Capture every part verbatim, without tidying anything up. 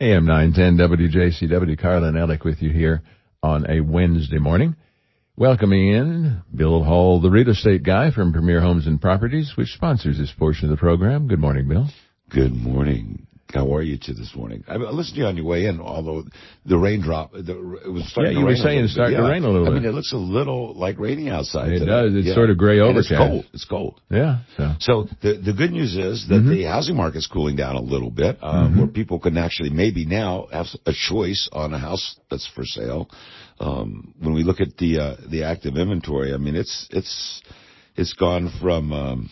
A M nine ten W J C W, Carlin Ellick with you here on a Wednesday morning. Welcoming in Bill Hall, the real estate guy from Premier Homes and Properties, which sponsors this portion of the program. Good morning, Bill. Good morning. How are you two this morning? I listened to you on your way in, although the raindrop, the, it was starting yeah, to rain. Yeah, you were saying it's starting yeah. to rain a little I bit. I mean, it looks a little like rainy outside It today. does. It's yeah. sort of gray overcast. And it's cold. It's cold. Yeah. So, so the the good news is that mm-hmm. the housing market's cooling down a little bit, um, mm-hmm. where people can actually maybe now have a choice on a house that's for sale. Um, when we look at the uh, the active inventory, I mean, it's it's it's gone from. Um,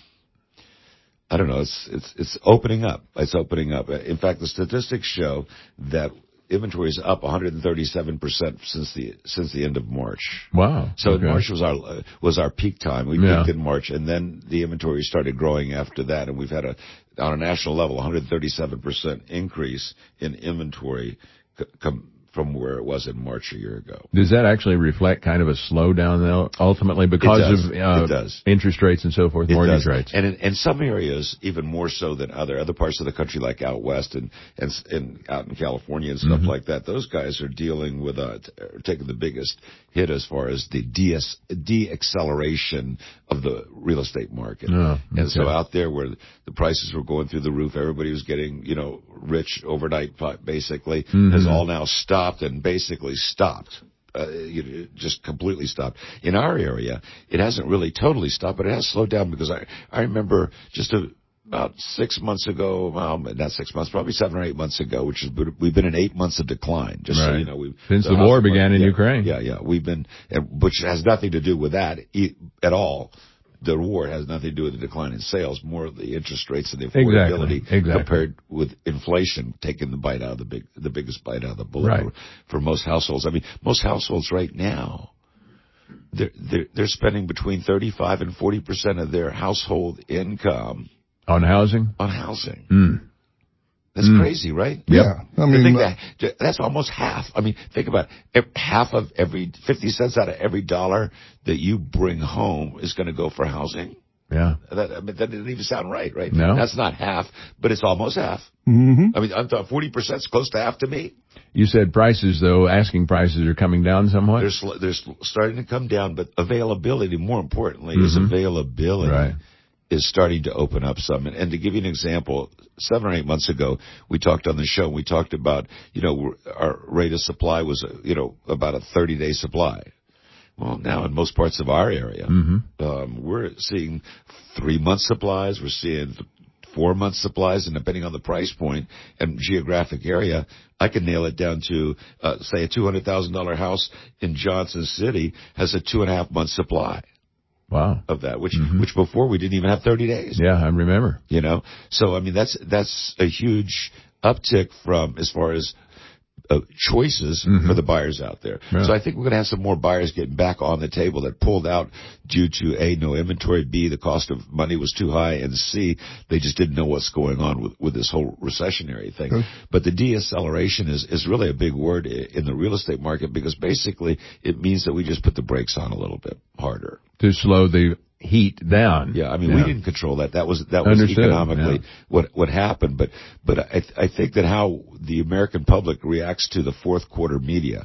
I don't know. It's it's it's opening up. It's opening up. In fact, the statistics show that inventory is up one hundred thirty-seven percent since the since the end of March. Wow. So okay. March was our uh, was our peak time. We yeah. peaked in March, and then the inventory started growing after that, and we've had a on a national level one hundred thirty-seven percent increase in inventory c- com- from where it was in March a year ago. Does that actually reflect kind of a slowdown, though, ultimately, because of uh, it does. interest rates and so forth, it mortgage does. rates? And in, in some areas, even more so than other other parts of the country, like out west and and, and out in California and stuff mm-hmm. like that, those guys are dealing with uh, t- taking the biggest hit as far as the de- de-acceleration of the real estate market. Oh, okay. And so out there where the prices were going through the roof, everybody was getting, you know, rich overnight, basically, mm-hmm. has all now stopped and basically stopped. Uh, you just completely stopped. In our area, it hasn't really totally stopped, but it has slowed down because I, I remember just a, about six months ago, well, not six months, probably seven or eight months ago, which is, we've been in eight months of decline. Just right. so you know, we've since the, the war began market, in yeah, Ukraine. Yeah, yeah, we've been, which has nothing to do with that at all. The war has nothing to do with the decline in sales, more the interest rates and the affordability exactly. Exactly. compared with inflation taking the bite out of the big, the biggest bite out of the bullet right. for, for most households. I mean, most households right now, they're, they're, they're spending between thirty-five and forty percent of their household income on housing. On housing. Mm. That's mm. crazy, right? Yep. Yeah. I mean, think that, that's almost half. I mean, think about it. Half of every, fifty cents out of every dollar that you bring home is going to go for housing. Yeah. That, I mean, that doesn't even sound right, right? No. That's not half, but it's almost half. Mm-hmm. I mean, I'm talking forty percent is close to half to me. You said prices, though, asking prices are coming down somewhat? They're, sl- they're sl- starting to come down, but availability, more importantly, mm-hmm. is availability. Right. Is starting to open up some. And, and to give you an example, seven or eight months ago, we talked on the show, we talked about, you know, our rate of supply was, you know, about a thirty-day supply. Well, now in most parts of our area, mm-hmm. um, we're seeing three-month supplies, we're seeing four-month supplies, and depending on the price point and geographic area, I can nail it down to, uh, say, a two hundred thousand dollars house in Johnson City has a two-and-a-half-month supply. Wow. Of that, which mm-hmm. which before we didn't even have thirty days. Yeah, I remember. You know, so I mean that's that's a huge uptick from as far as uh, choices mm-hmm. for the buyers out there. Yeah. So I think we're going to have some more buyers getting back on the table that pulled out due to A, no inventory, B, the cost of money was too high, and C, they just didn't know what's going on with, with this whole recessionary thing. Okay. But the deceleration is, is really a big word in the real estate market because basically it means that we just put the brakes on a little bit harder. To slow the heat down. Yeah, I mean, yeah. we didn't control that. That was that was Understood. economically yeah. what what happened. But but I I think that how the American public reacts to the fourth quarter media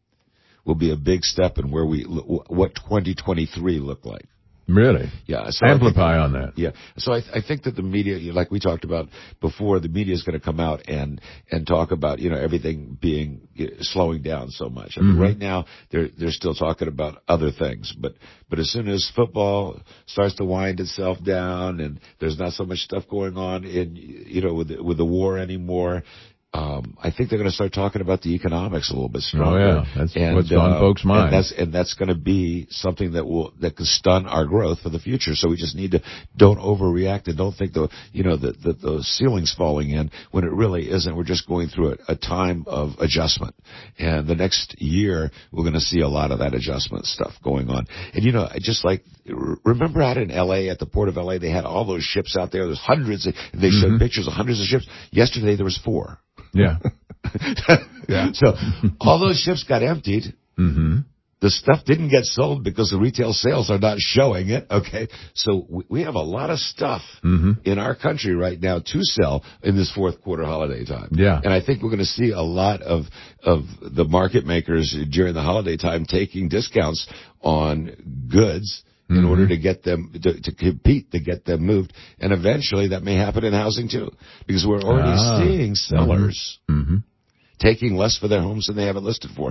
will be a big step in where we what twenty twenty-three looked like. Really? Yeah. So Amplify that, on that. Yeah. So I, I think that the media, like we talked about before, the media is going to come out and, and talk about, you know, everything being, you know, slowing down so much. I mean, mm-hmm. right now they're, they're still talking about other things, but, but as soon as football starts to wind itself down and there's not so much stuff going on in, you know, with, the, with the war anymore, Um, I think they're going to start talking about the economics a little bit stronger. Oh yeah, that's and, what's on uh, folks' minds. And that's and that's going to be something that will that can stun our growth for the future. So we just need to don't overreact and don't think the you know that the, the ceiling's falling in when it really isn't. We're just going through a, a time of adjustment, and the next year we're going to see a lot of that adjustment stuff going on. And you know, just like remember out in L A at the port of L A, they had all those ships out there. There's hundreds. Of, they showed mm-hmm. pictures of hundreds of ships. Yesterday there was four. Yeah. yeah. So all those ships got emptied. Mm-hmm. the stuff didn't get sold because the retail sales are not showing it, okay? So we, we have a lot of stuff mm-hmm. in our country right now to sell in this fourth quarter holiday time. Yeah. And I think we're going to see a lot of, of the market makers during the holiday time taking discounts on goods in mm-hmm. order to get them, to, to compete, to get them moved. And eventually that may happen in housing too, because we're already ah. seeing sellers mm-hmm. taking less for their homes than they have it listed for.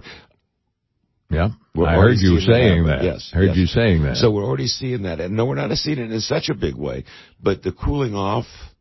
Yeah, we're I heard you saying that. that. Yes, heard yes. you saying that. So we're already seeing that, and no, we're not seeing it in such a big way. But the cooling off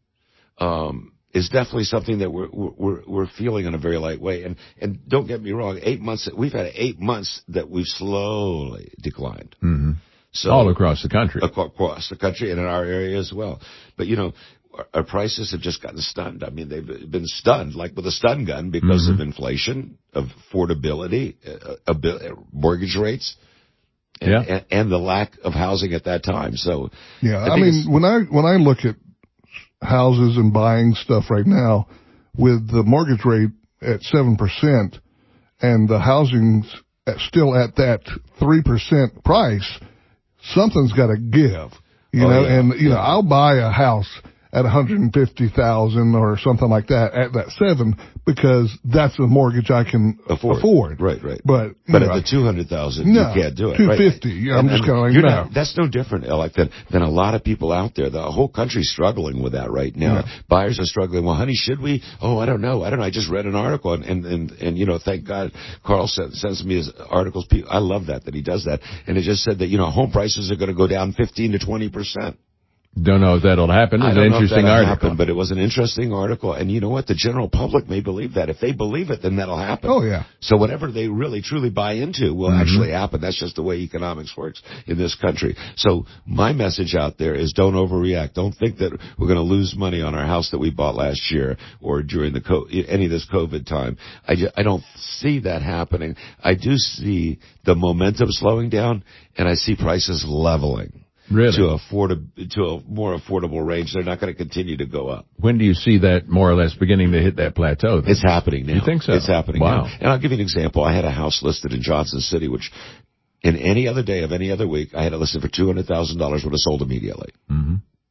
um, is definitely something that we're we're we're feeling in a very light way. And and don't get me wrong, eight months we've had eight months that we've slowly declined. Mm-hmm. So all across the country, across the country, and in our area as well. But you know. Our prices have just gotten stunned. I mean, they've been stunned, like with a stun gun, because mm-hmm. of inflation, of affordability, uh, uh, mortgage rates, and, yeah. and, and the lack of housing at that time. So, yeah, I, I mean, when I when I look at houses and buying stuff right now, with the mortgage rate at seven percent and the housing's at, still at that three percent price, something's got to give. You oh, know, yeah. and you yeah. know, I'll buy a house at one hundred fifty thousand or something like that at that seven, because that's a mortgage I can afford. afford. Right, right. But but know, at the two hundred thousand, no, you can't do it. two fifty. Right? Yeah, I'm and, just kind of like, you're no. Not, that's no different, like than than a lot of people out there. The whole country's struggling with that right now. Yeah. Buyers are struggling. Well, honey, should we? Oh, I don't know. I don't know. I just read an article, and and and, and you know, thank God, Carl sends, sends me his articles. I love that that he does that, and it just said that you know, home prices are going to go down fifteen to twenty percent. Don't know if that'll happen. It's an interesting article. Happen, but it was an interesting article. And you know what? The general public may believe that. If they believe it, then that'll happen. Oh, yeah. So whatever they really, truly buy into will mm-hmm. actually happen. That's just the way economics works in this country. So my message out there is don't overreact. Don't think that we're going to lose money on our house that we bought last year or during the co- any of this COVID time. I, just, I don't see that happening. I do see the momentum slowing down, and I see prices leveling. Really? To afford to a more affordable range. They're not going to continue to go up. When do you see that more or less beginning to hit that plateau? Then? It's happening now. You think so? It's happening wow. now. And I'll give you an example. I had a house listed in Johnson City, which in any other day of any other week, I had it listed for two hundred thousand dollars, would have sold immediately. Mm-hmm.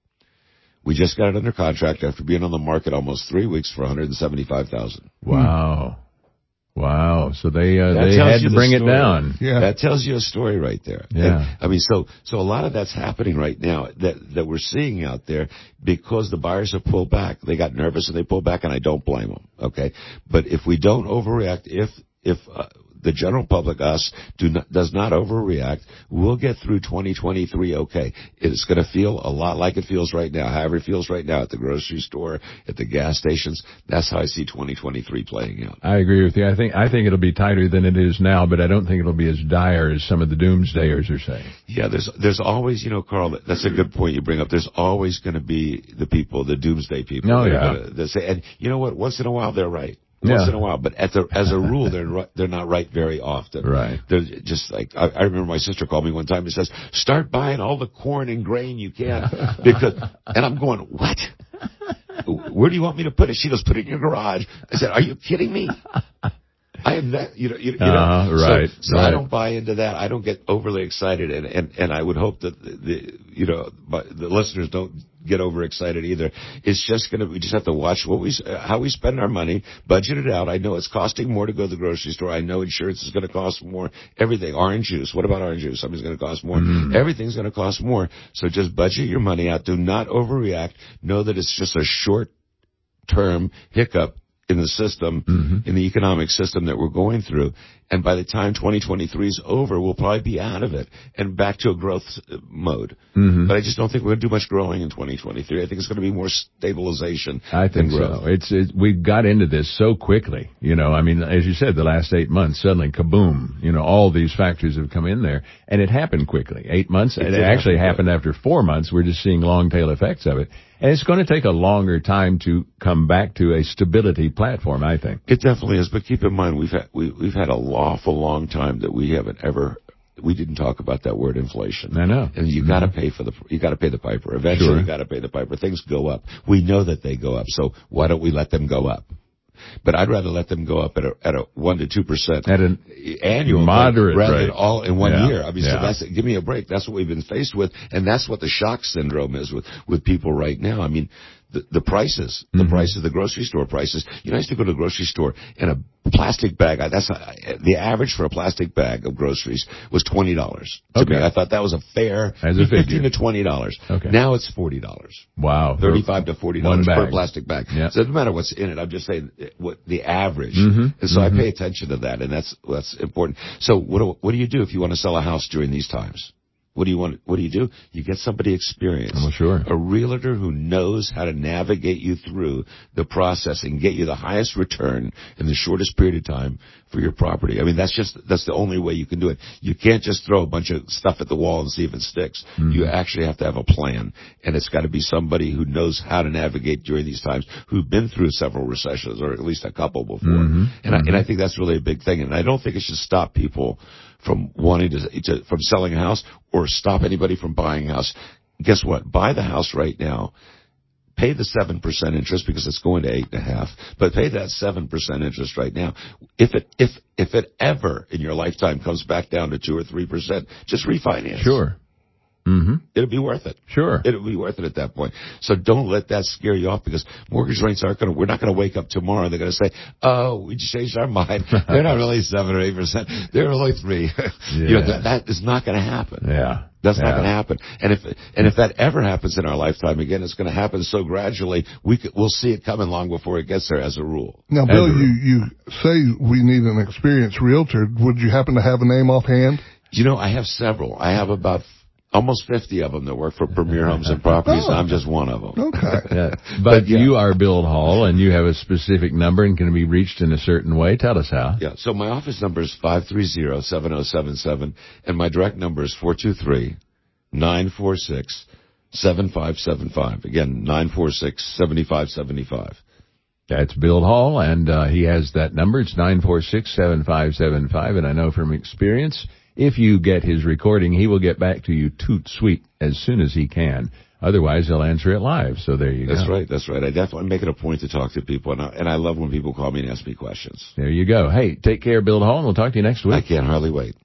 We just got it under contract after being on the market almost three weeks for one hundred seventy-five thousand dollars. Wow. Wow. So they uh, they had to bring the it down. Yeah. That tells you a story right there. Yeah. And, I mean, so so a lot of that's happening right now that that we're seeing out there because the buyers have pulled back. They got nervous and they pulled back, and I don't blame them. Okay. But if we don't overreact, if if uh, the general public, us, do not, does not overreact, we'll get through twenty twenty-three okay. It's going to feel a lot like it feels right now. However it feels right now at the grocery store, at the gas stations. That's how I see twenty twenty-three playing out. I agree with you. I think I think it'll be tighter than it is now, but I don't think it'll be as dire as some of the doomsdayers are saying. Yeah, there's there's always, you know, Carl, that's a good point you bring up. There's always going to be the people, the doomsday people. Oh, yeah. Gonna, that say, and you know what? Once in a while, they're right. Once yeah. in a while, but at the, as a rule, they're they're not right very often. Right. They're just like I, I remember my sister called me one time and says, "Start buying all the corn and grain you can," because and I'm going, "What? Where do you want me to put it?" She goes, "Put it in your garage." I said, "Are you kidding me?" I am that, you know, you, you know. Uh, right. So, so right. I don't buy into that. I don't get overly excited, and and, and I would hope that the, the you know the listeners don't get overexcited either. It's just gonna we just have to watch what we how we spend our money, budget it out. I know it's costing more to go to the grocery store. I know insurance is going to cost more. Everything, orange juice. What about orange juice? Something's going to cost more. Mm. Everything's going to cost more. So just budget your money out. Do not overreact. Know that it's just a short term hiccup in the system, mm-hmm. in the economic system that we're going through. And by the time twenty twenty-three is over, we'll probably be out of it and back to a growth mode. Mm-hmm. But I just don't think we're going to do much growing in twenty twenty-three. I think it's going to be more stabilization. I think than growth. so. It's, it, we got into this so quickly. You know, I mean, as you said, the last eight months, suddenly kaboom, you know, all these factors have come in there and it happened quickly. Eight months. It, it actually happen happened after four months. We're just seeing long tail effects of it. And it's going to take a longer time to come back to a stability platform, I think. It definitely is, but keep in mind, we've had, we, we've had a awful long time that we haven't ever, we didn't talk about that word inflation. I know. And you mm-hmm. gotta pay for the, you gotta pay the piper. Eventually sure. you gotta pay the piper. Things go up. We know that they go up, so why don't we let them go up? But I'd rather let them go up at a, at a one to two percent at an annual moderate rather rate. than all in one yeah. year. I mean, yeah. so that's, give me a break. That's what we've been faced with. And that's what the shock syndrome is with, with people right now. I mean, the, the prices, the mm-hmm. prices, the grocery store prices. You know, I used to go to the grocery store and a plastic bag, that's a, the average for a plastic bag of groceries was twenty dollars. To okay. me, I thought that was a fair As a fifteen to twenty dollars. Okay. Now it's forty dollars. Wow. thirty-five to forty dollars per plastic bag. Yep. So it doesn't matter what's in it. I'm just saying what the average. Mm-hmm. And so mm-hmm. I pay attention to that, and that's, that's important. So what do, what do you do if you want to sell a house during these times? What do you want? What do you do? You get somebody experienced. Well, sure. A realtor who knows how to navigate you through the process and get you the highest return in the shortest period of time for your property. I mean, that's just, that's the only way you can do it. You can't just throw a bunch of stuff at the wall and see if it sticks. Mm-hmm. You actually have to have a plan, and it's got to be somebody who knows how to navigate during these times, who've been through several recessions or at least a couple before. Mm-hmm. And, mm-hmm. I, and I think that's really a big thing. And I don't think it should stop people from wanting to, to from selling a house or stop anybody from buying a house. Guess what? Buy the house right now. Pay the seven percent interest because it's going to eight and a half, but pay that seven percent interest right now. If it, if, if it ever in your lifetime comes back down to two or three percent, just refinance. Sure. Mm-hmm. It'll be worth it. Sure. It'll be worth it at that point. So don't let that scare you off, because mortgage rates aren't going to, we're not going to wake up tomorrow and they're going to say, oh, we changed our mind. They're not really seven or eight percent. They're only three. Yeah. You know, that, that is not going to happen. Yeah. That's yeah. not going to happen. And if, and if that ever happens in our lifetime again, it's going to happen so gradually, we could, we'll see it coming long before it gets there as a rule. Now, Bill, you, you say we need an experienced realtor. Would you happen to have a name offhand? You know, I have several. I have about almost fifty of them that work for Premier Homes and Properties. Oh. I'm just one of them. Okay. Yeah. But, But yeah. you are Bill Hall, and you have a specific number and can be reached in a certain way. Tell us how. Yeah. So my office number is five three zero, seven zero seven seven, and my direct number is four two three, nine four six, seven five seven five. Again, nine four six, seven five seven five. That's Bill Hall, and uh, he has that number. It's nine four six, seven five seven five, and I know from experience, if you get his recording, he will get back to you toot sweet as soon as he can. Otherwise, he'll answer it live. So there you that's go. That's right. That's right. I definitely make it a point to talk to people, and I, and I love when people call me and ask me questions. There you go. Hey, take care, Bill Hall, and we'll talk to you next week. I can't hardly wait.